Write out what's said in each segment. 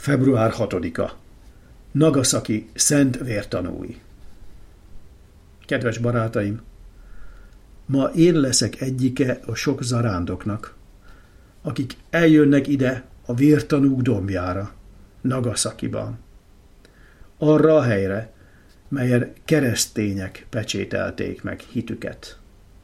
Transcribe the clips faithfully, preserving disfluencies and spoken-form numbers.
február hatodika. Nagasaki szent vértanúi. Kedves barátaim, ma én leszek egyike a sok zarándoknak, akik eljönnek ide a vértanúk dombjára, Nagasakiban. Arra a helyre, melyen keresztények pecsételték meg hitüket.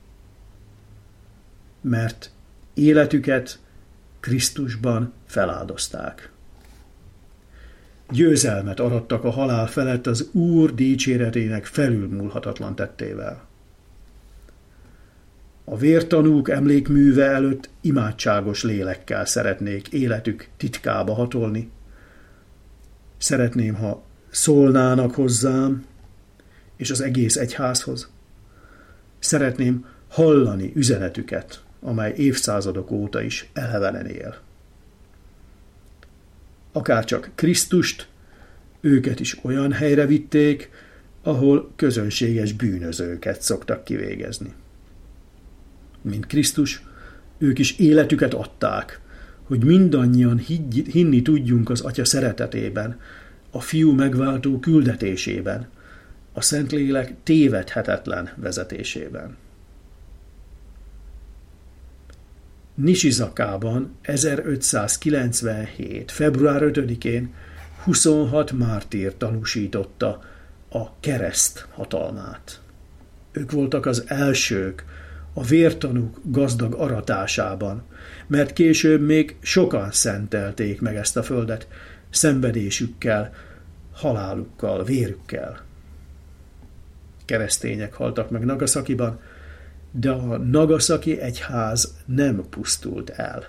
Mert életüket Krisztusban feláldozták. Győzelmet arattak a halál felett az Úr dicséretének felülmúlhatatlan tettével. A vértanúk emlékműve előtt imádságos lélekkel szeretnék életük titkába hatolni. Szeretném, ha szólnának hozzám, és az egész egyházhoz. Szeretném hallani üzenetüket, amely évszázadok óta is elevenen él. Akárcsak Krisztust, őket is olyan helyre vitték, ahol közönséges bűnözőket szoktak kivégezni. Mint Krisztus, ők is életüket adták, hogy mindannyian higgy, hinni tudjunk az Atya szeretetében, a Fiú megváltó küldetésében, a Szentlélek tévedhetetlen vezetésében. Nisizakában ezerötszázkilencvenhét. február ötödikén huszonhat mártír tanúsította a kereszt hatalmát. Ők voltak az elsők a vértanúk gazdag aratásában, mert később még sokan szentelték meg ezt a földet szenvedésükkel, halálukkal, vérükkel. Keresztények haltak meg Nagasakiban, de a Nagasaki egyház nem pusztult el.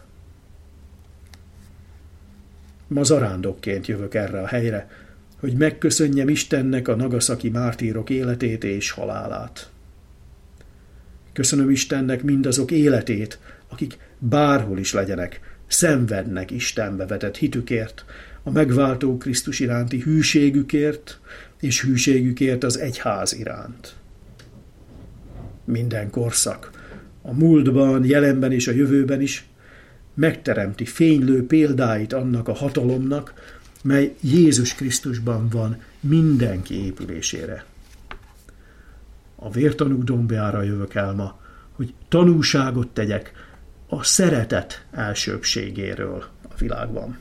Ma zarándokként jövök erre a helyre, hogy megköszönjem Istennek a nagasaki mártírok életét és halálát. Köszönöm Istennek mindazok életét, akik bárhol is legyenek, szenvednek Istenbe vetett hitükért, a megváltó Krisztus iránti hűségükért, és hűségükért az egyház iránt. Minden korszak, a múltban, jelenben és a jövőben is megteremti fénylő példáit annak a hatalomnak, mely Jézus Krisztusban van mindenki épülésére. A vértanúk dombjára jövök el ma, hogy tanúságot tegyek a szeretet elsőbbségéről a világban.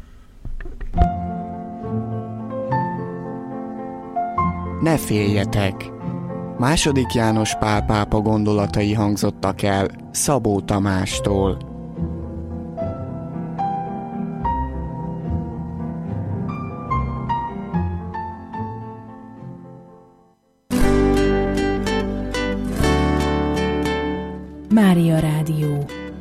Ne féljetek! Második János Pál pápa gondolatai hangzottak el Szabó Tamástól. Mária Rádió.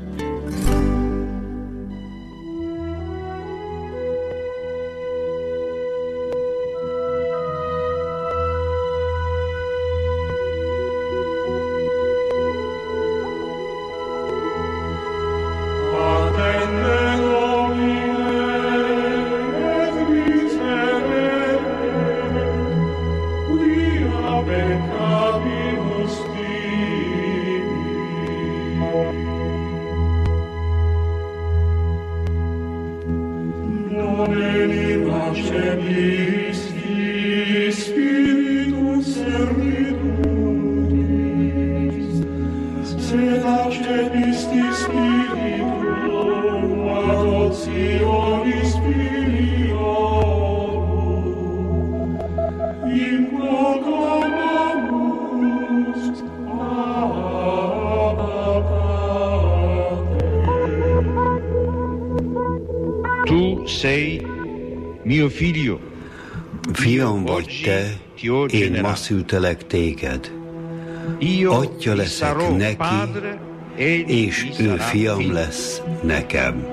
Fiam vagy te, én ma szültelek téged. Atya leszek neki, és ő fiam lesz nekem.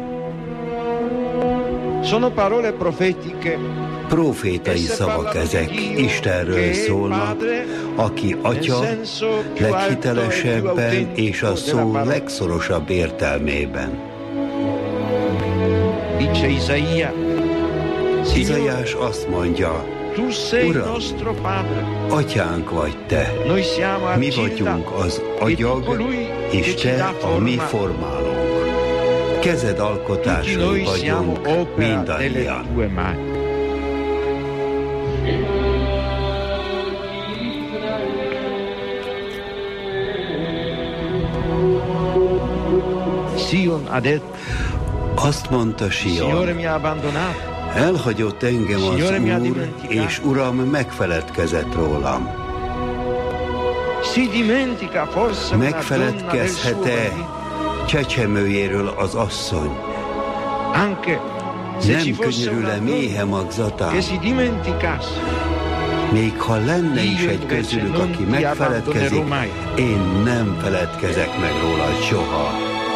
Profétai szavak ezek, Istenről szólnak, aki Atya leghitelesebben és a szó legszorosabb értelmében. Izaiás azt mondja, Uram, Atyánk vagy te, mi vagyunk az agyag, és te a mi formálónk. kezed alkotásai vagyunk mindannyian. Azt mondta Sion, elhagyott engem az Úr, és Uram megfeledkezett rólam. Megfeledkezhet-e csecsemőjéről az asszony? Nem könyörül-e méhe magzatán? Még ha lenne is egy közülük, aki megfeledkezik, én nem feledkezek meg róla soha.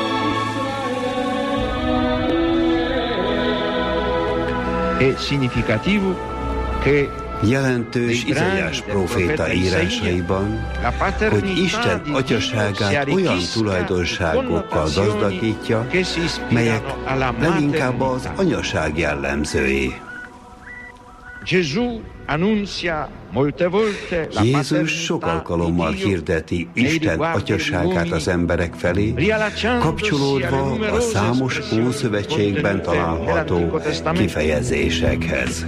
Jelentős Izaiás próféta írásaiban, hogy Isten atyaságát olyan tulajdonságokkal gazdagítja, melyek leginkább az anyaság jellemzői. Jézus sok alkalommal hirdeti Isten atyaságát az emberek felé, kapcsolódva a számos Ószövetségben található kifejezésekhez.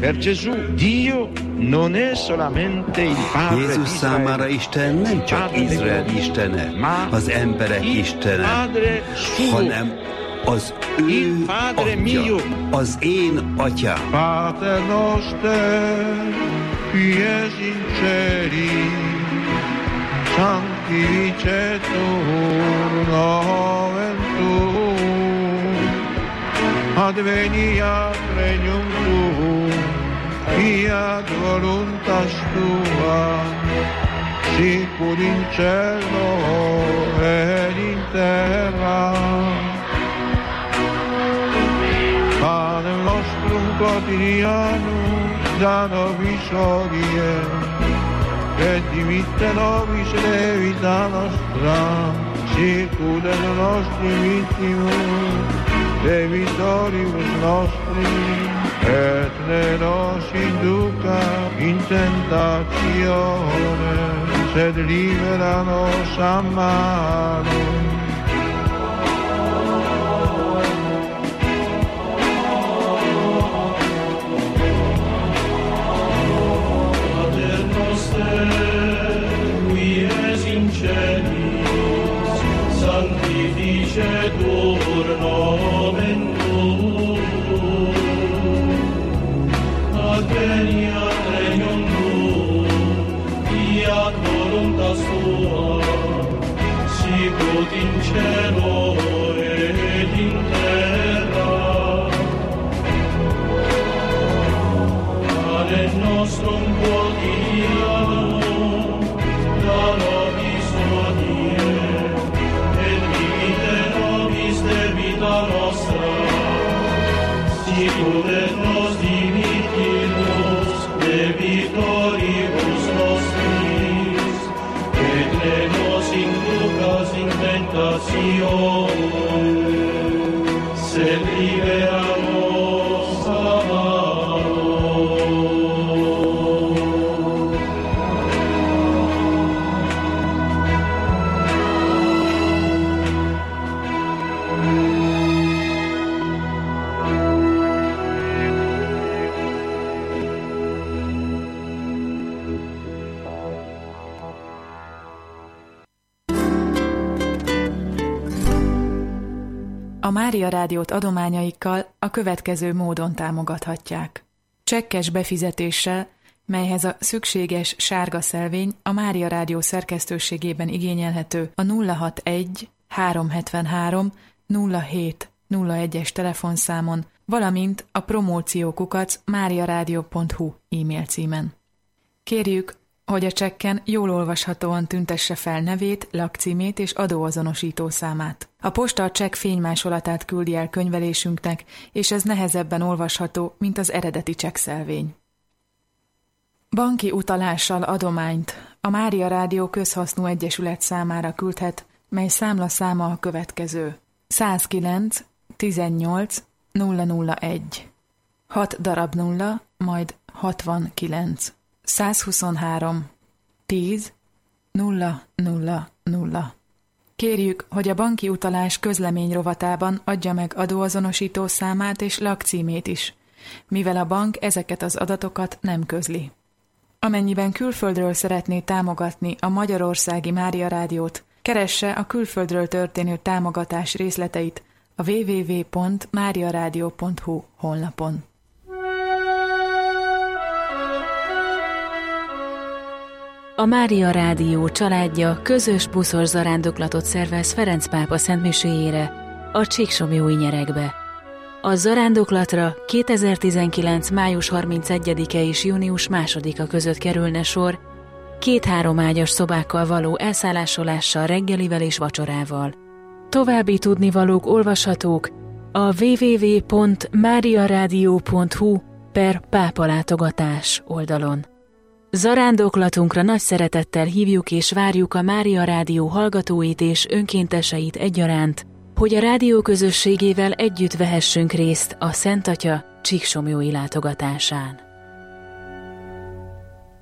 Jézus számára Isten nem csak Izrael istene, az emberek istene, hanem az ő atya, az én atyám. Pater noster, qui es in celi, sanctificetur nomen tuum, adveniat regnum tuum, fiat voluntas tua, sicut in cielo et in terra. Panem nostrum quotidianum da nobis hodie, et dimitte nobis levita nostra, sicut et nostri vittimus, debitoribus nostri, et ne nos induca in tentatione, sed libera nos a malo. Sanctificetur nomen tuum, adveniat regnum tuum, fiat voluntas tua, sicut in cielo et in terra. Panem nostrum quotidianum da nobis hodie, debita nostra, sicut et nos dimittimus debitoribus nostris, et ne nos inducas in tentatione, sed libera nos a malo. A Mária Rádiót adományaikkal a következő módon támogathatják. Csekkes befizetéssel, melyhez a szükséges sárga szelvény a Mária Rádió szerkesztőségében igényelhető a nulla hatvanegy háromszázhetvenhárom nulla hét nulla egyes telefonszámon, valamint a promóciókukac máriaradio pont hu e-mail címen. Kérjük, hogy a csekken jól olvashatóan tüntesse fel nevét, lakcímét és adóazonosító számát. A posta a csekk fénymásolatát küldi el könyvelésünknek, és ez nehezebben olvasható, mint az eredeti csekkszelvény. Banki utalással adományt a Mária Rádió közhasznú egyesület számára küldhet, mely számlaszáma a következő: százkilenc tizennyolc nulla nulla egy, hat darab nulla, majd hatvankilenc, százhuszonhárom tíz nulla nulla nulla. Kérjük, hogy a banki utalás közlemény rovatában adja meg adóazonosító számát és lakcímét is, mivel a bank ezeket az adatokat nem közli. Amennyiben külföldről szeretné támogatni a Magyarországi Mária Rádiót, keresse a külföldről történő támogatás részleteit a double-u double-u double-u pont mariaradio pont hu honlapon. A Mária Rádió családja közös buszos zarándoklatot szervez Ferenc pápa szentmiséjére a Csíksomlyói nyeregbe. A zarándoklatra kétezer-tizenkilenc. május harmincegyedike és június másodika között kerülne sor, két-három ágyas szobákkal való elszállásolással, reggelivel és vacsorával. További tudnivalók olvashatók a double-u double-u double-u pont mariaradio pont hu per pápalátogatás oldalon. Zarándoklatunkra nagy szeretettel hívjuk és várjuk a Mária Rádió hallgatóit és önkénteseit egyaránt, hogy a rádió közösségével együtt vehessünk részt a Szent Atya csíksomlyói látogatásán.